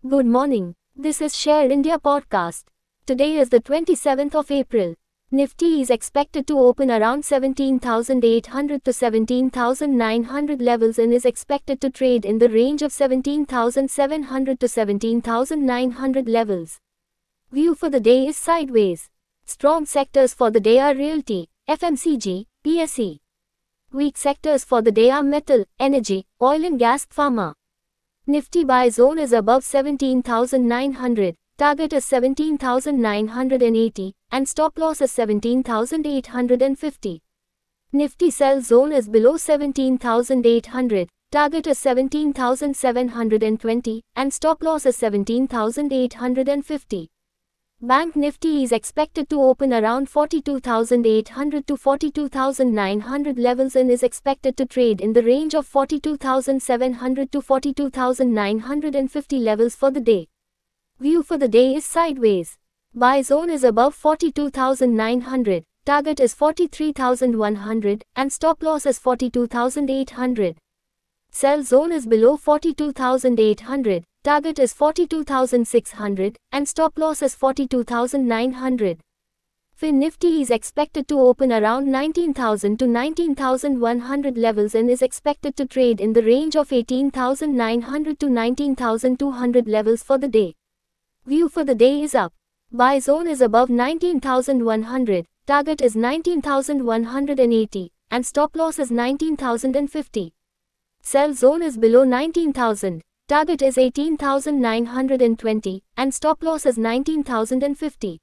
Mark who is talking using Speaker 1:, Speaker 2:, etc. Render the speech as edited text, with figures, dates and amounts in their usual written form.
Speaker 1: Good morning. This is Share India podcast. Today is the 27th of April. Nifty is expected to open around 17,800 to 17,900 levels and is expected to trade in the range of 17,700 to 17,900 levels. View for the day is sideways. Strong sectors for the day are realty, FMCG, PSE. Weak sectors for the day are metal, energy, oil and gas, pharma. Nifty buy zone is above 17,900, target is 17,980, and stop loss is 17,850. Nifty sell zone is below 17,800, target is 17,720, and stop loss is 17,850. Bank Nifty is expected to open around 42,800 to 42,900 levels and is expected to trade in the range of 42,700 to 42,950 levels for the day. View for the day is sideways. Buy zone is above 42,900, target is 43,100, and stop loss is 42,800. Sell zone is below 42,800. Target is 42,600 and stop loss is 42,900. Fin Nifty is expected to open around 19,000 to 19,100 levels and is expected to trade in the range of 18,900 to 19,200 levels for the day. View for the day is up. Buy zone is above 19,100, target is 19,180 and stop loss is 19,050. Sell zone is below 19,000. Target is 18,920 and stop loss is 19,050.